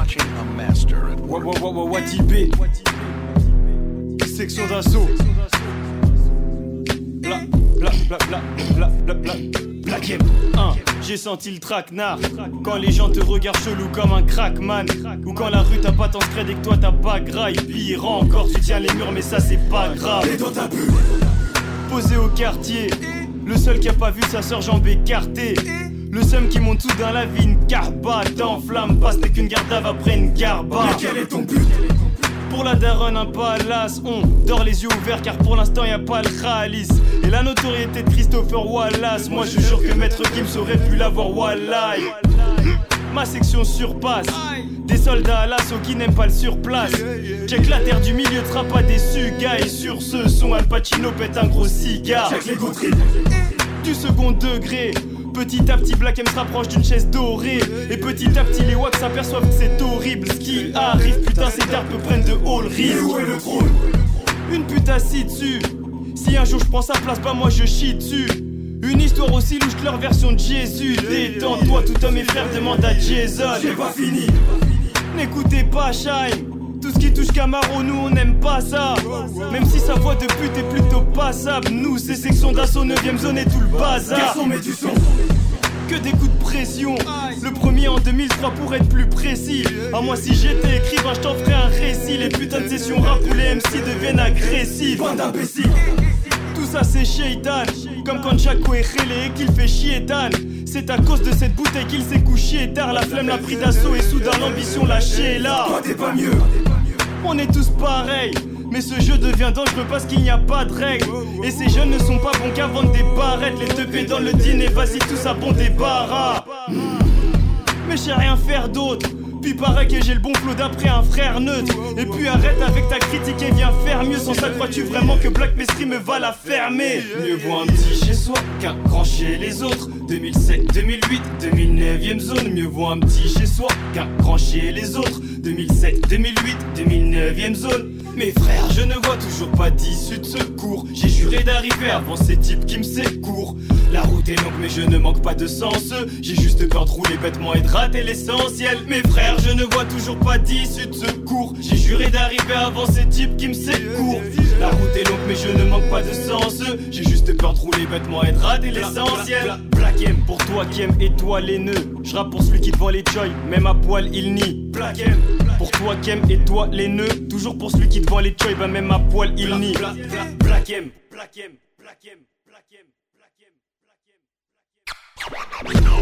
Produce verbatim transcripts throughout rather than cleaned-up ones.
watching a master at work. Wa wa wa wa Watibé. Section d'assaut. Bla bla bla bla bla bla bla. Black M un. J'ai senti le traquenard. Quand les gens te regardent chelou comme un crackman. Ou quand la rue t'a pas tant scred et que toi t'as pas gras. Et pire encore, tu tiens les murs mais ça c'est pas grave. Et dans ta bulle. Posé au quartier. Le seul qui a pas vu sa sœur jambe écartée. Le seum qui monte soudain la vie, une carba t'enflamme pas, c'était qu'une garde à après une garba. Mais quel est ton but? Pour la daronne un palace, on dort les yeux ouverts car pour l'instant y a pas le khalis. Et la notoriété de Christopher Wallace, moi je jure que Maître Gims aurait pu l'avoir wallahi. Ma section surpasse des soldats à l'assaut qui n'aiment pas le surplace. Check la terre du milieu, te sera pas déçu, gars. Et sur ce son, Al Pacino pète un gros cigare. Check les gauteries du second degré. Petit à petit, Black M se rapproche d'une chaise dorée. Et petit à petit, les wags s'aperçoivent que c'est horrible. Ce qui arrive, putain, ces terres me prennent de haut le risque. Où est le trône? Une pute assise dessus. Si un jour je prends sa place, bah moi je chie dessus. Une histoire aussi louche que leur version de Jésus. Détends-toi, tout homme et frère demande à Jason. J'ai pas fini. N'écoutez pas Shine. Tout ce qui touche Camaro, nous on n'aime pas ça. Même si sa voix de pute est plutôt passable. Nous c'est section d'assaut, neuvième zone et tout le bazar. Garçon mais du son. Que des coups de pression. Le premier en deux mille trois pour être plus précis. À moi si j'étais écrivain je t'en ferais un récit. Les putains de sessions rap où les M C deviennent agressifs. Point d'imbécile. Tout ça c'est Shaitan. Comme quand Chaco est rélé et qu'il fait chier Dan. C'est à cause de cette bouteille qu'il s'est couché tard. La flemme l'a pris d'assaut et soudain l'ambition lâchée là. Toi t'es pas mieux. On est tous pareils. Mais ce jeu devient dangereux parce qu'il n'y a pas de règles. Et ces jeunes ne sont pas bons qu'à vendre des barrettes. Les teubés dans le dîner, vas-y tous à bon débarras. Mais je sais rien faire d'autre. Puis paraît que j'ai le bon flow d'après un frère neutre. Et puis arrête avec ta critique et viens faire mieux. Sans ça crois-tu vraiment que Black Mestri me va la fermer? Mieux vaut un petit chez soi qu'un grand chez les autres. deux mille sept, deux mille huit, deux mille neuvième zone. Mieux vaut un petit chez soi qu'un grand chez les autres. deux mille sept, deux mille huit, deux mille neuvième zone. Mes frères, je ne vois toujours pas d'issue de secours. J'ai juré d'arriver avant ces types qui me secourent. La route est longue mais je ne manque pas de sens. J'ai juste peur de rouler bêtement et de rater l'essentiel. Mes frères, je ne vois toujours pas d'issue de secours. J'ai juré d'arriver avant ces types qui me secourent. La route est longue mais je ne manque pas de sens. J'ai juste peur de rouler bêtement et de rater l'essentiel. Black M pour toi qui aime étoile les nœuds. Je rappe pour celui qui te vend les choy, même à poil il nie. Black M pour toi qui aime étoile les nœuds. Toujours pour celui qui te vend les choy, bah même à poil il nie. Black M, Black M, Black M, Black M, Black M.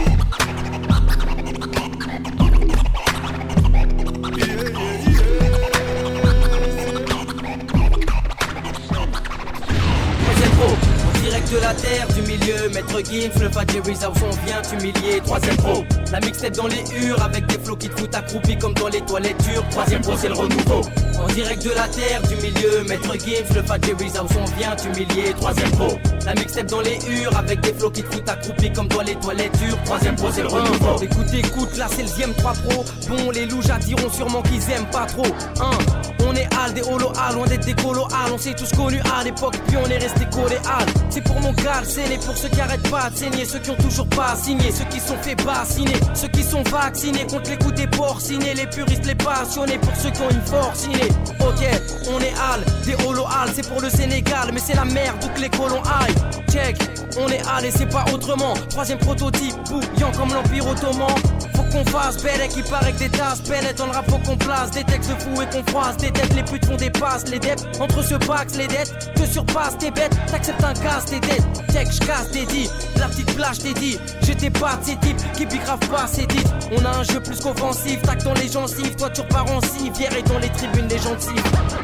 Direct de la terre, du milieu, Maître Gims, le Fat Jerry's House, on vient t'humilier. Troisième pro, la mixtape dans les hures, avec des flots qui te foutent accroupi comme dans les toilettes turques. Troisième pro, c'est le renouveau. En direct de la terre, du milieu, Maître Gims, le Fat Jerry's House, on vient t'humilier. Troisième pro, la mixtape dans les hures, avec des flots qui te foutent accroupi comme dans les toilettes turques. Troisième pro, c'est le renouveau. Écoute, écoute, là c'est le Ziem trois pro. Bon, les loujas diront sûrement qu'ils aiment pas trop. Hein, on est Al, des holo Al, loin d'être des colo Al. On s'est tous connus à l'époque, puis on est resté collés Al. C'est pour mon gars, c'est les pour ceux qui arrêtent pas de saigner, ceux qui ont toujours pas signé, ceux qui sont fait bassiner, ceux qui sont vaccinés contre les coups des porcinés, les puristes, les passionnés, pour ceux qui ont une force innée. Ok, on est Al, des holo Al, c'est pour le Sénégal, mais c'est la merde où que les colons aillent. Check, on est Al et c'est pas autrement. Troisième prototype, bouillant comme l'Empire Ottoman. Faut qu'on fasse belle et qui paraît que des tasses pellettes dans le rap, faut qu'on place des textes de fous et qu'on froisse des têtes, les putes font des passes, les dettes entre ce pax, les dettes que surpasse tes bêtes, t'acceptes un casse, tes dettes, check, j'casse tes dit, la petite plage t'es dit, j'étais pas de ces types qui bigravent pas ces titres. On a un jeu plus qu'offensif, tac dans les gencives, toi tu repars en civière et dans les tribunes des gentils.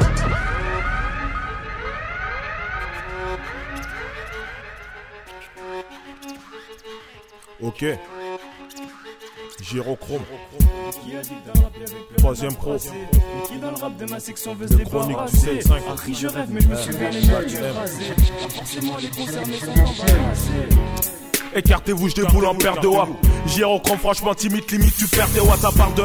Ok. Gyrochrome. Troisième pro. Qui dans le rap de ma section veut se débarrasser. Harry je rêve mais je me suis vers les murs du rasé. Forcément les concernés sont embarrassés. Écartez-vous, je déboule en paire de watts. Gyrochrome, franchement timide, limite tu perds tes watts, ça part de là.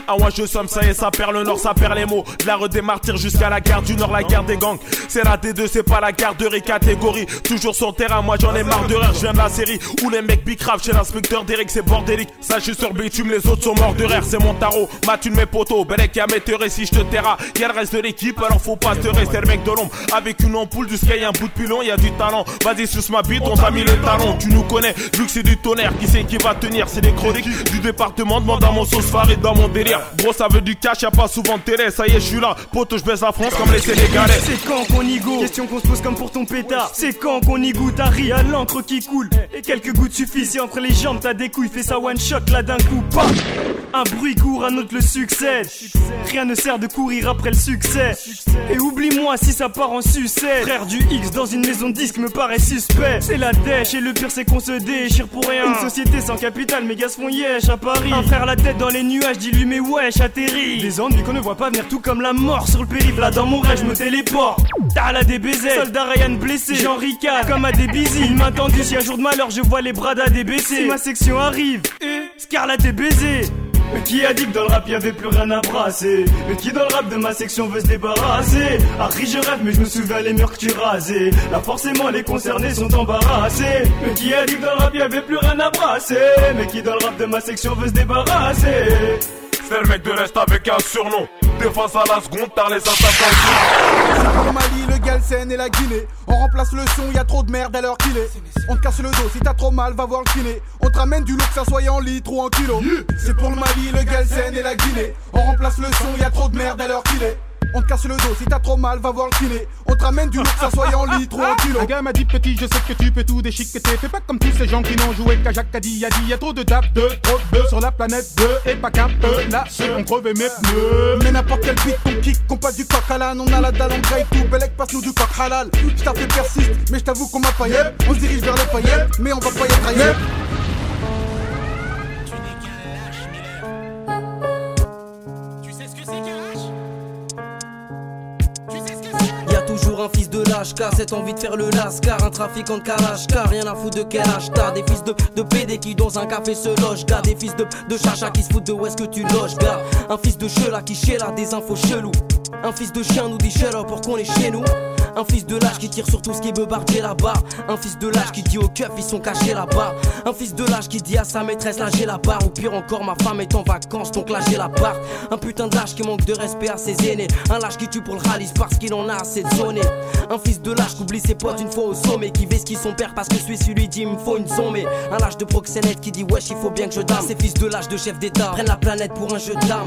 Ah ouais je somme, ça y est ça perd le nord, ça perd les mots. De la rue des martyrs jusqu'à la gare du nord, la guerre des gangs. C'est la D deux, c'est pas la garderie catégorie. Toujours sur le terrain, moi j'en ai marre de rire. Je viens de la série où les mecs bicravent chez l'inspecteur Derek, c'est bordélique. Ça je suis sur bitume, les autres sont morts de rire. C'est mon tarot, Mathieu mes potos. Belek y'a mes terres, si je te terra. Y'a le reste de l'équipe, alors faut pas te rester le mec de l'ombre. Avec une ampoule, du sky, un bout de pilon, y'a du talent. Vas-y suce ma bite, on t'a mis le talon. Tu nous connais, vu que c'est du tonnerre. Qui c'est qui va tenir? C'est des chroniques du département, demande à mon sauce Farid dans mon délire. Gros ça veut du cash, y'a pas souvent de télé. Ça y est je suis là, poto je baisse la France comme les Sénégalais. C'est quand qu'on y go? Question qu'on se pose comme pour ton pétard. C'est quand qu'on y goûte? Harry à l'encre qui coule. Et quelques gouttes suffisent, et entre les jambes t'as des couilles. Fais ça one shot là d'un coup, bam. Un bruit court, un autre le succède. Rien ne sert de courir après le succès. Et oublie-moi si ça part en sucette. Frère du X dans une maison de disque me paraît suspect. C'est la dèche et le pire c'est qu'on se déchire pour rien. Une société sans capital, mes gars se font yesh à Paris. Un frère la tête dans les nuages, dis-lui mais wesh atterri. Des ennuis qu'on ne voit pas venir tout comme la mort sur le périph'. Là dans mon rêve je me téléporte. T'as la D B Z, soldat Ryan blessé. Jean Ricard comme à des busy. Il m'a tendu si un jour de malheur je vois les bras d'A D B C. Si ma section arrive, et Scarlett est baisé. Mais qui a dit que dans le rap y'avait plus rien à brasser? Mais qui dans le rap de ma section veut se débarrasser? Harry je rêve mais je me souviens les murs que tu rasais. Là forcément les concernés sont embarrassés. Mais qui a dit que dans le rap y'avait plus rien à brasser? Mais qui dans le rap de ma section veut se débarrasser? C'est le mec de l'Est avec un surnom. Défense à la seconde, t'as les assassins. C'est le Mali, le Galsen et la Guinée. On remplace le son, y'a trop de merde à l'heure qu'il est. On te casse le dos, si t'as trop mal, va voir le kiné. On te ramène du lourd, que ça soit en litre ou en kilo. C'est pour le Mali, le Galsen et la Guinée. On remplace le son, y'a trop de merde à l'heure qu'il est. On te casse le dos, si t'as trop mal, va voir le kiné. On te ramène du lourd, que ça soit en litre ou en kilo. Un gars m'a dit petit, je sais que tu peux tout déchiqueter. Fais pas comme tous ces gens qui n'ont joué qu'à Jacques Caddy. Y'a dit y'a trop de dap, de trop de sur la planète de. Et pas qu'un peu, là, ceux ont crevé mes pneus. Mais n'importe quel beat qu'on kick, qu'on passe du coq à l'âne. On a la dalle, on graille tout, Belek passe-nous du coq halal. J't'a fait persiste, mais j't'avoue qu'on m'a pas yep. On se dirige vers les paillettes, mais on va pas y être ailleurs. Toujours un fils de lâche car cette envie de faire le lascar. Un trafiquant de calage car rien à foutre de quel âge t'as. Des fils de, de P D qui dans un café se logent gars. Des fils de, de chacha qui se foutent de où est-ce que tu loges gars. Un fils de chela qui chéla des infos chelous. Un fils de chien nous dit shut up pour qu'on est chez nous. Un fils de lâche qui tire sur tout ce qui est beubardé là-bas. Un fils de lâche qui dit au keuf ils sont cachés là-bas. Un fils de lâche qui dit à sa maîtresse là j'ai la barre. Ou pire encore ma femme est en vacances donc là j'ai la barre. Un putain de lâche qui manque de respect à ses aînés. Un lâche qui tue pour le ralice parce qu'il en a assez de zoner. Un fils de lâche qui oublie ses potes une fois au sommet. Qui vesquille son père parce que celui-ci lui dit il me faut une zombie. Un lâche de proxénète qui dit wesh il faut bien que je dame. Ces fils de lâche de chef d'état prennent la planète pour un jeu d'âme.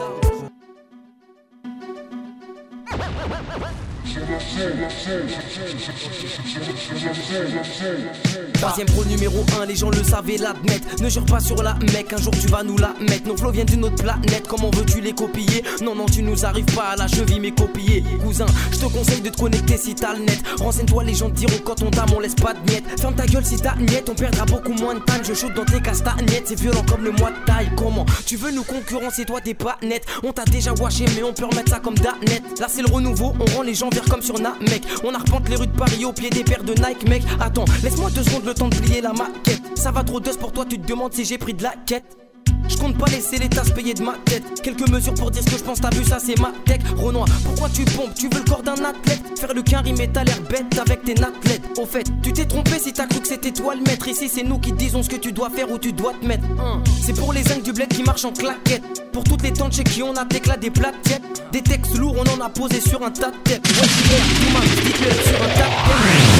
Troisième pro numéro un, les gens le savaient l'admettre. Ne jure pas sur la mec, un jour tu vas nous la mettre. Nos flots viennent d'une autre planète, comment veux-tu les copier? Non non tu nous arrives pas à la cheville mais copier. Cousin, je te conseille de te connecter si t'as le net. Renseigne-toi, les gens te diront quand on dame on laisse pas de miettes. Ferme ta gueule si t'as miette, on perdra beaucoup moins de time. Je shoot dans tes castagnettes, c'est violent comme le mois de taille. Comment tu veux nous concurrencer, toi t'es pas net. On t'a déjà washé mais on peut remettre ça comme Danet. Là c'est le renouveau, on rend les gens verts comme sur Namek. On arpente les rues de Paris au pied des paires de Nike mec. Attends, laisse-moi deux secondes le temps de plier la maquette. Ça va trop d'os pour toi, tu te demandes si j'ai pris de la quête. Je compte pas laisser les tasses payer de ma tête. Quelques mesures pour dire ce que je pense, t'as vu ça c'est ma tech. Renoir, pourquoi tu pompes? Tu veux le corps d'un athlète? Faire le quinri mais t'as l'air bête avec tes athlètes. Au fait, tu t'es trompé si t'as cru que c'était toi le maître. Ici c'est nous qui te disons ce que tu dois faire ou tu dois te mettre. hum. C'est pour les zincs du bled qui marchent en claquette. Pour toutes les tantes chez qui on a d'éclat des plaquettes. Des textes lourds on en a posé sur un tas de tête. Ouais, tout m'a sur un tas de tête.